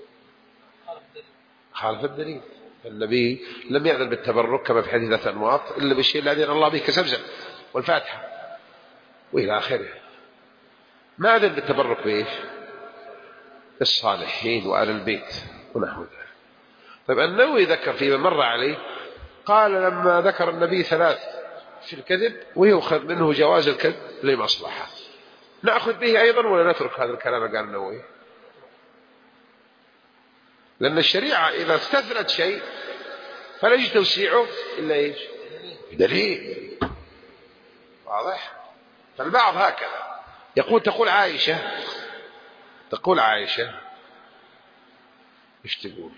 خالف الدليل. النبي لم يأذن بالتبرك كما في حديث أنواط إلا بالشيء الذي أذن الله به كزمزم والفاتحة وإلى آخره. ما أذن بالتبرك بإيش؟ الصالحين وآل البيت ونحو ذلك. طيب، النووي ذكر فيما مر عليه، قال لما ذكر النبي ثلاث في الكذب ويؤخذ منه جواز الكذب لمصلحة، نأخذ به أيضا ولا نترك هذا الكلام؟ قال النووي: لأن الشريعة إذا استثنت شيء فلا يجوز توسيعه إلا إيش؟ دليل واضح. فالبعض هكذا يقول، تقول عائشة تقول عائشة إيش تقول؟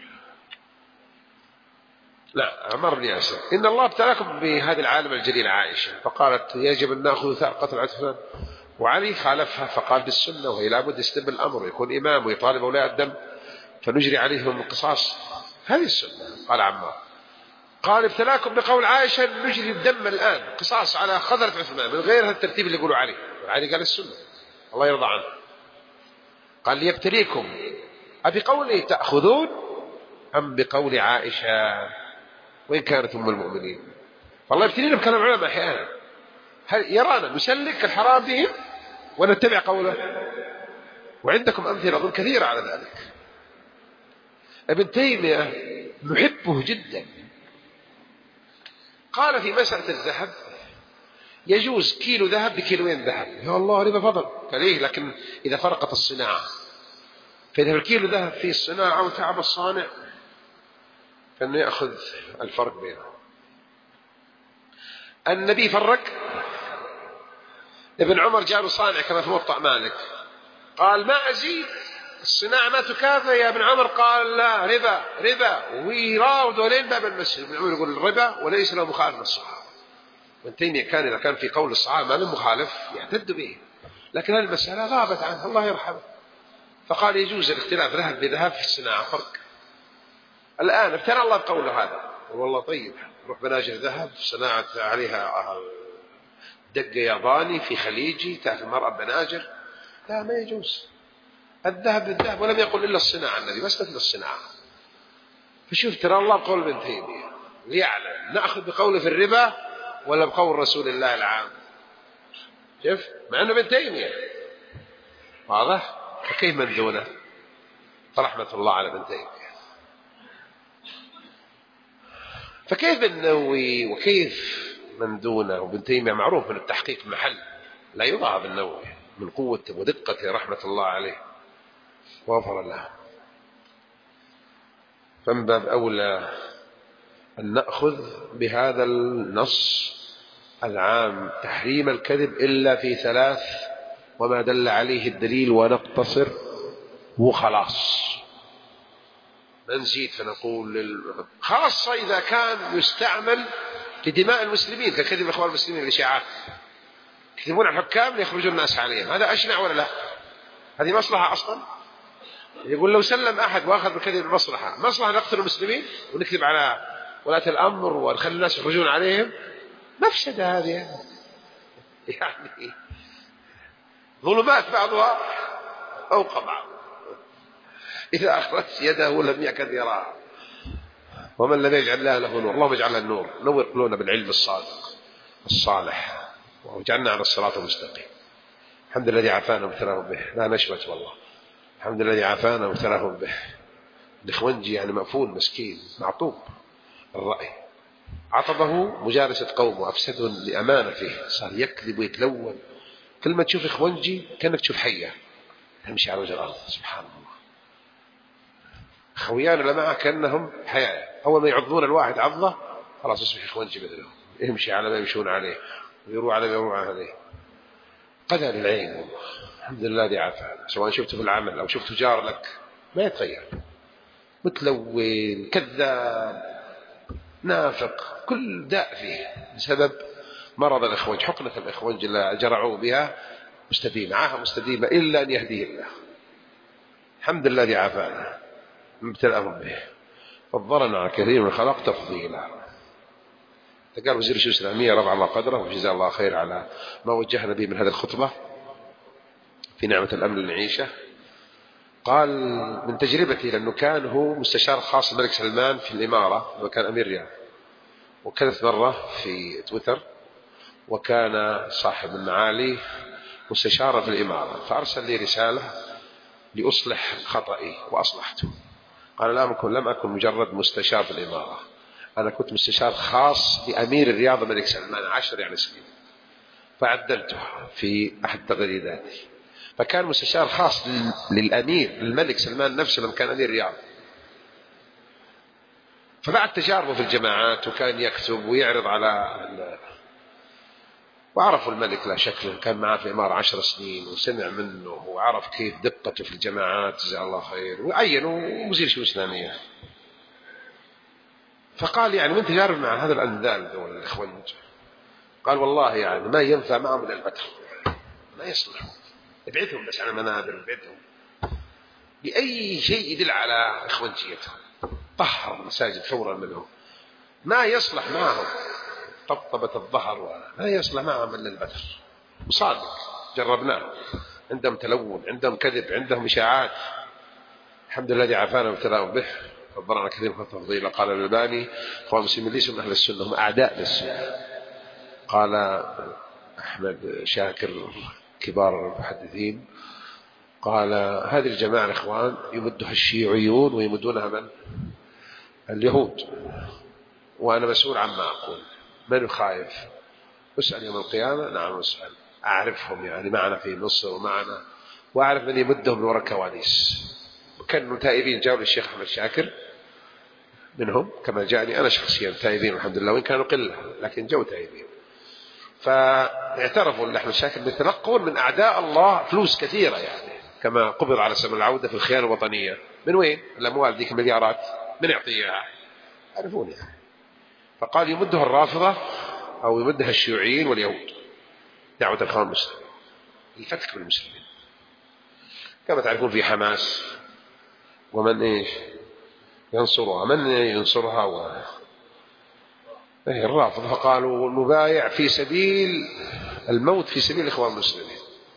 لا، عمر بن ياسر: إن الله ابتلاكم بهذه العالم الجليل عائشة، فقالت يجب أن نأخذ ثأر قتل عثمان، وعلي خالفها فقال بالسنة، وهي لابد يستلم الأمر ويكون إمام ويطالب أولياء الدم فنجري عليهم القصاص، هذه السنة. قال عمار: قال ابتلاكم بقول عائشة نجري الدم الآن قصاص على خضرة عثمان من غير هذا الترتيب اللي يقولوا عليه. علي قال السنة الله يرضى عنه. قال ليبتليكم أبقوله تأخذون أم بقول عائشة وإن كانت أم المؤمنين؟ فالله يبتلينا بكلام العلماء أحيانا، هل يرانا نسلك الحرام بهم ونتبع قوله؟ وعندكم أمثلة أظن كثيرة على ذلك. ابن تيمية نحبه جدا، قال في مسألة الذهب يجوز كيلو ذهب بكيلوين ذهب. يا الله ربا فضل. قال إيه؟ لكن إذا فرقت الصناعة، فإذا الكيلو ذهب فيه الصناعة وتعب الصانع فإنه يأخذ الفرق بينهم. النبي فرق. ابن عمر جاء صانع كما في موطأ مالك، قال ما أزيد الصناعة ما تكافئ يا ابن عمر؟ قال لا، ربا ربا، ويراودوا لين باب المسجد. ابن عمر يقول الربا وليس له مخالف من الصحابة. ابن تيمية كان إذا كان في قول الصحابة ما له مخالف يعتد به، لكن هذه المسألة غابت عنه الله يرحمه، فقال يجوز الاختلاف ذهب بذهب في الصناعة فرق. الآن ابتلى الله بقوله هذا، والله طيب روح بناجر ذهب صناعة عليها دقة ياباني في خليجي تأتي المرأة بناجر، لا ما يجوز. الذهب بالذهب، ولم يقل إلا الصناعة، النبي بس مثل الصناعة. فشوف ترى الله بقول ابن تيمية ليعلم نأخذ بقوله في الربا ولا بقول رسول الله العام. شوف مع أنه ابن تيمية واضح، فكيف من دونه؟ فرحمة الله على ابن تيمية. فكيف النووي وكيف من دونه؟ وابن تيمية معروف من التحقيق محل لا يضاهى بالنووي من قوة ودقته رحمة الله عليه وغفر له. فمن باب أولى أن نأخذ بهذا النص العام تحريم الكذب إلا في ثلاث وما دل عليه الدليل ونقتصر وخلاص، ما نزيد فنقول لل... خاصة إذا كان يستعمل لدماء المسلمين ككذب إخوان المسلمين الإشاعات، يكذبون على الحكام ليخرجوا الناس عليهم، هذا أشنع ولا لا؟ هذه مصلحة أصلا. يقول لو سلم أحد وأخذ بالكذب المصلحة، مصلحة نقتل المسلمين ونكذب على ولاة الأمر ونخلي الناس يخرجون عليهم، مفسدة هذه يعني ظلمات بعضها فوق بعض، إذا أخرجت يده لم يكد يراها. ومن لم يجعل الله له نور، اللهم اجعلنا النور، نور قلوبنا بالعلم الصادق الصالح واجعلنا على الصراط المستقيم. الحمد لله الذي عافانا وابتلاهم به، لا نشمت والله. الحمد لله الذي عافانا وابتلاهم به. الإخوانجي يعني مأفول مسكين معطوب الرأي، عطبه مجالسة قومه أفسدهم لأمانته، صار يكذب ويتلون كل ما تشوف إخوانجي كأنك تشوف حية تمشي على وجه الأرض. سبحان الله. خويان اللي معه كأنهم حياة، أول ما يعضون الواحد عضة خلاص يصبح إخوانجي مثلهم، يمشي على ما يمشون عليه ويروح على ما يروح عليه. قدر العين والله. الحمد لله دي عافانا، سواء شفته في العمل أو شفته جار لك ما يتغير، متلون كذاب نافق، كل داء فيه بسبب مرض الإخوانج، حقنة الإخوانج اللي جرعوا بها مستديمة، عاهة مستديمة إلا أن يهديه الله. الحمد لله دي عافانا مبتلأهم به، فضلنا على كثير من الخلق تفضيلا. قال وزير الشؤون الإسلامية رفع الله قدره وجزاه الله خير على ما وجهنا به من هذه الخطبة في نعمة الأمن اللي نعيشه. قال من تجربتي، لأنه كان هو مستشار خاص الملك سلمان في الإمارة وكان أمير رياض، وكانت مرة في تويتر، وكان صاحب المعالي مستشارا في الإمارة، فأرسل لي رسالة لأصلح خطئي وأصلحته. قال لا أكن لم أكن مجرد مستشار في الإمارة، أنا كنت مستشار خاص لأمير الرياض الملك سلمان عشر يعني سنين، فعدلته في أحد تغريداتي، فكان مستشار خاص للأمير الملك سلمان نفسه لما كان أمير الرياض. فبعد تجاربه في الجماعات وكان يكتب ويعرض على، وعرفوا الملك لا شك، كان معه في الإمارة عشر سنين وسمع منه وعرف كيف دقته في الجماعات جزاه الله خير، وعينوا وزير الشؤون الإسلامية. فقال يعني من تجارب مع هذا الأنذال دول الإخوان، قال والله يعني ما ينفع معهم من البتر، ما يصلحوا، ابعدهم بس عن المنابر، ابعدهم بأي شيء يدل على إخوانجيتهم، طهر المساجد فورا منهم، ما يصلح معهم طبطبة الظهر ولا يصلح معهم إلا البتر. وصادق جربناه، عندهم تلون، عندهم كذب، عندهم إشاعات. الحمد لله الذي عافانا وابتلاهم به، فضلنا كثير من التفضيل. قال الألباني اخوان المسلمين ليسوا من أهل السنة، هم أعداء للسنة. قال أحمد شاكر كبار المحدثين، قال هذه الجماعة الإخوان يمدها الشيوعيون ويمدونها من؟ اليهود، وأنا مسؤول عما أقول، من خايف؟ أسأل يوم القيامة. نعم أسأل، أعرفهم يعني معنا في مصر ومعنا، وأعرف من يمدهم من وراء الكواليس. وكانوا تائبين جاءوا للشيخ أحمد شاكر منهم كما جاءني أنا شخصيا، تائبين الحمد لله، وإن كانوا قلة لكن جو تائبين. فاعترفوا أن أحمد شاكر يتلقون من أعداء الله فلوس كثيرة، يعني كما قبض على سبيل العودة في الخيانة الوطنية. من وين الأموال ذيك مليارات؟ من يعطيها؟ يعرفون يعني. فقال يمدها الرافضة أو يمدها الشيوعيين واليهود، دعوة الإخوان المسلمين، الفتك بالمسلمين. كما تعرفون في حماس ومن إيش ينصرها، من ينصرها و... إيه الرافضة. فقالوا نبايع في سبيل الموت في سبيل الإخوان المسلمين.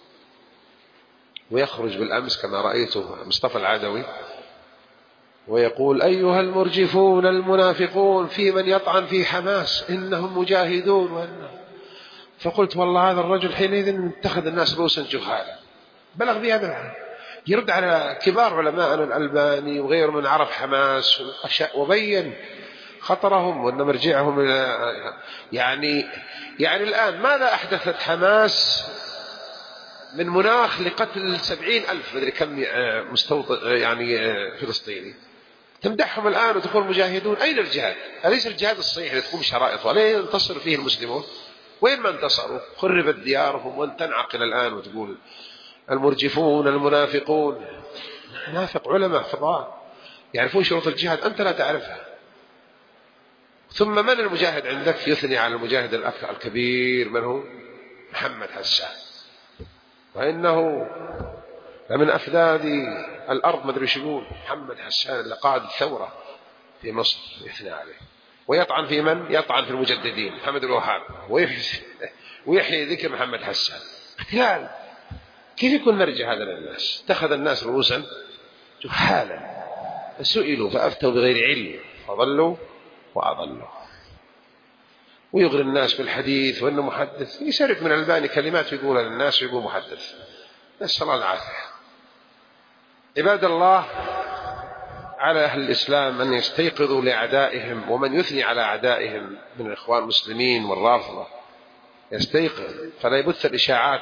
ويخرج بالأمس كما رأيته مصطفى العدوي ويقول أيها المرجفون المنافقون في من يطعن في حماس إنهم مجاهدون وإنهم. فقلت والله هذا الرجل حينئذ اتخذ الناس رؤوسا جهالا، بلغ بهذا، يرد على كبار علماء الألباني وغير من عرف حماس وبين خطرهم وأن مرجعهم يعني يعني الآن ماذا أحدثت حماس من مناخ لقتل سبعين ألف مدري كم مستوطن يعني فلسطيني، تمدحهم الآن وتقول مجاهدون. أين الجهاد؟ أليس الجهاد الصحيح اللي تقوم شرائطه ولا ينتصر فيه المسلمون؟ وين ما انتصروا؟ خربت ديارهم، وأن تنعقل الآن وتقول المرجفون المنافقون. منافق علماء فضاء يعرفون شروط الجهاد، أنت لا تعرفها. ثم من المجاهد عندك؟ يثني على المجاهد الأكثر الكبير من هو؟ محمد حسان، وإنه من أفذاذ الأرض، ما أدري شو يقول محمد حسان اللي قائد الثورة في مصر، يثنى عليه ويطعن في من؟ يطعن في المجددين محمد الوهاب، ويحيي ذكر محمد حسان. اختلال. كيف يكون مرجع هذا للناس؟ اتخذ الناس رؤوسا جهالا فسئلوا فأفتوا بغير علم فضلوا وأضلوا. ويغري الناس بالحديث وأنه محدث، يسرق من الألباني كلمات ويقولها للناس ويقول محدث. نسأل الله العافية. عباد الله، على أهل الإسلام أن يستيقظوا لأعدائهم، ومن يثني على أعدائهم من الإخوان المسلمين والرافضة يستيقظ، فلا يبث الإشاعات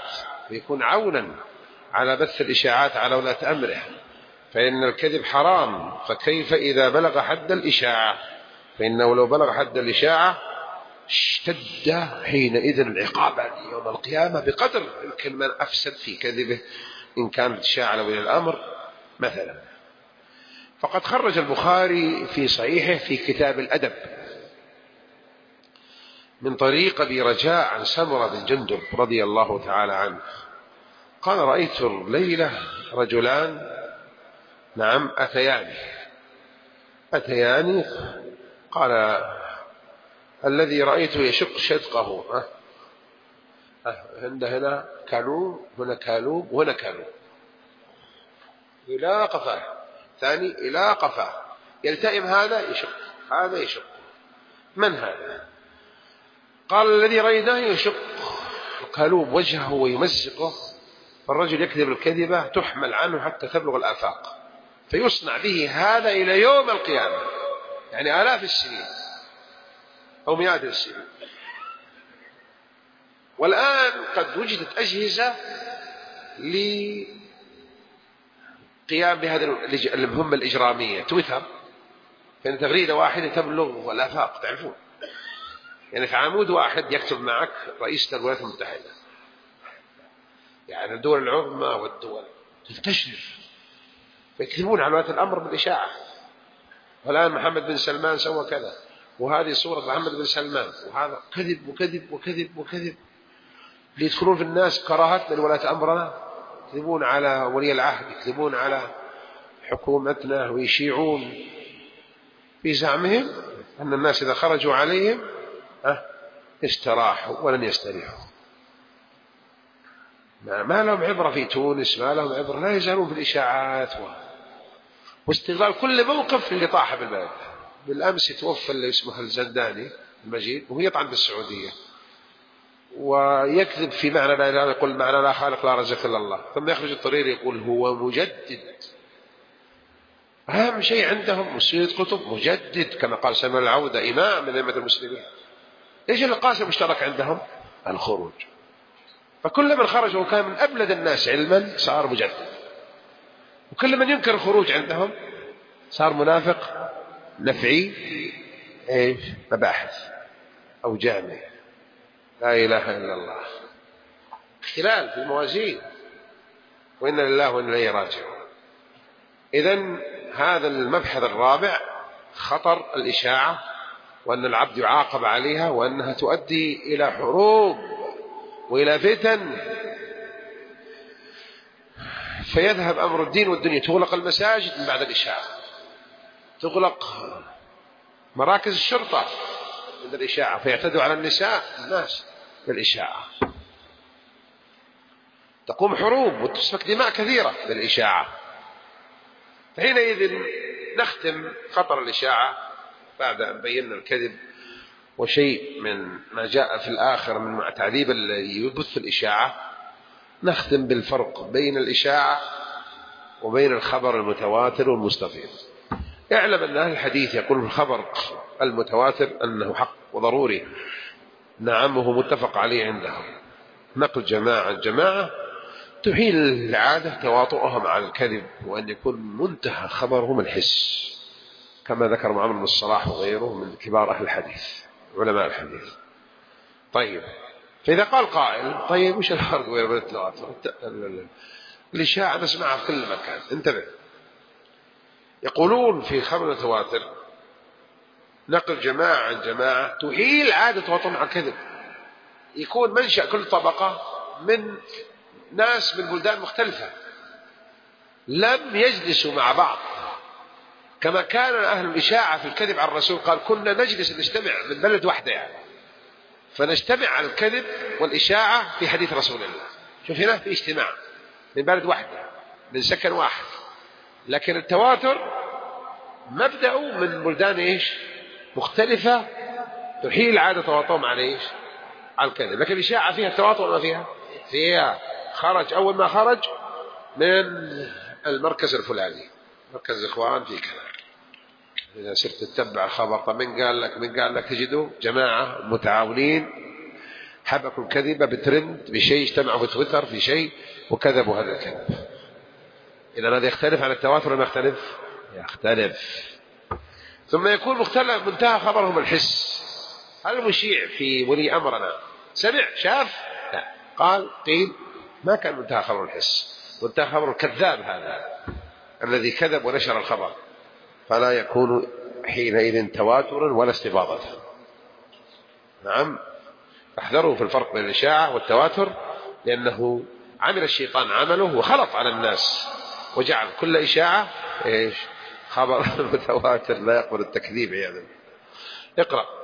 ويكون عونا على بث الإشاعات على ولاة أمره، فإن الكذب حرام، فكيف إذا بلغ حد الإشاعة؟ فإنه لو بلغ حد الإشاعة اشتد حينئذ العقاب عليه يوم القيامة بقدر يمكن من أفسد في كذبه إن كانت إشاعة لولي الأمر مثلا. فقد خرج البخاري في صحيحه في كتاب الأدب من طريق أبي رجاء عن سمرة بن جندب رضي الله تعالى عنه قال: رأيت الليلة رجلان نعم أتياني أتياني قال: الذي رأيته يشق شدقه، أه أه عند هنا كالوب هنا كالوب وهنا كالوب إلى قفاه، ثاني إلى قفاه، يلتئم هذا يشق هذا يشق. من هذا؟ قال: الذي رأيناه يشق كالوب وجهه ويمزقه، فالرجل يكذب الكذبة تحمل عنه حتى تبلغ الآفاق، فيصنع به هذا إلى يوم القيامة، يعني آلاف السنين أو مئات السنين. والآن قد وجدت أجهزة لقيام بهذه المهمة الإجرامية، تويتر، فإن تغريدة واحدة تبلغ الآفاق، تعرفون يعني في عمود واحد يكتب معك رئيس الولايات المتحدة، يعني الدول العظمى والدول تنتشر، فيكتبون على ولاة الأمر بالإشاعة. والآن محمد بن سلمان سوى كذا، وهذه صورة محمد بن سلمان، وهذا كذب وكذب وكذب وكذب، ليدخلون في الناس كراهتنا لولاة أمرنا، يكذبون على ولي العهد، يكذبون على حكومتنا، ويشيعون في زعمهم أن الناس إذا خرجوا عليهم استراحوا ولن يستريحوا. ما لهم عبرة في تونس، ما لهم عبرة، لا يزالون في الإشاعات واستغلال كل موقف اللي طاح بالبلد. بالأمس يتوفى اللي اسمه الزنداني المجيد وهو يطعن بالسعودية ويكذب في معنى لا إله، يقول معنى لا خالق لا رزق إلا الله، ثم يخرج الطرير يقول هو مجدد. أهم شيء عندهم مسيد قطب مجدد، كما قال سلمان العودة إمام من أئمة المسلمين. إيش القاسم المشترك عندهم؟ الخروج. فكل من خرج وكان من أبلد الناس علما صار مجدد، وكل من ينكر الخروج عندهم صار منافق نفعي إيش مباحث أو جامع. لا إله إلا الله. اختلال في الموازين، وإنا لله وإنا إليه راجعون. إذن هذا المبحث الرابع خطر الإشاعة، وأن العبد يعاقب عليها، وأنها تؤدي إلى حروب وإلى فتن، فيذهب أمر الدين والدنيا. تغلق المساجد من بعد الإشاعة، تغلق مراكز الشرطة من الإشاعة، فيعتدوا على النساء الناس بالإشاعة، تقوم حروب وتسفك دماء كثيرة بالإشاعة. فحينئذ نختم خطر الإشاعة بعد أن بينا الكذب وشيء من ما جاء في الآخر من تعذيب الذي يبث الإشاعة، نختم بالفرق بين الإشاعة وبين الخبر المتواتر والمستفيض. اعلم أن أهل الحديث يقول الخبر المتواتر أنه حق وضروري، نعم وهو متفق عليه عندهم، نقل جماعة عن جماعة تحيل العادة تواطؤهم على الكذب، وأن يكون منتهى خبرهم الحس، كما ذكر معمر بن الصلاح وغيره من كبار أهل الحديث علماء الحديث. طيب، فإذا قال قائل طيب وش الفرق بين التواتر؟ الإشاعة نسمعها في كل مكان. انتبه، يقولون في خبر التواتر نقل جماعة عن جماعة تحيل عادة تواطؤهم على الكذب، يكون منشأ كل طبقة من ناس من بلدان مختلفة لم يجلسوا مع بعض، كما كان أهل الإشاعة في الكذب على الرسول، قال كنا نجلس نجتمع من بلد واحدة يعني، فنجتمع على الكذب والإشاعة في حديث رسول الله. شوف هنا في اجتماع من بلد واحدة من سكن واحد، لكن التواتر مبدأه من بلدان إيش مختلفة تحيل عادة تواطؤهم على إيش على الكذب. لكن الإشاعة فيها التواطؤ ولا فيها؟ فيها. خرج أول ما خرج من المركز الفلاني، مركز إخوان في كذا، إذا صرت تتبع الخبر طب من قال لك من قال لك تجدوا جماعة متعاونين حبكوا الكذبة بترند بشيء، اجتمعوا في تويتر في شيء وكذبوا هذا الكذب. إذا هذا يختلف عن التواتر ولا يختلف؟ يختلف. ثم يكون مختلف منتهى خبرهم الحس. هل المشيع في ولي أمرنا سمع شاف؟ لا، قال قيل، ما كان منتهى خبر الحس، منتهى خبر الكذاب هذا الذي كذب ونشر الخبر، فلا يكون حينئذ تواترا ولا استفاضة. نعم، احذروا في الفرق بين الإشاعة والتواتر، لأنه عمل الشيطان عمله وخلط على الناس وجعل كل إشاعة إيش؟ خبر متواتر لا يقبل التكذيب. يعني اقرأ.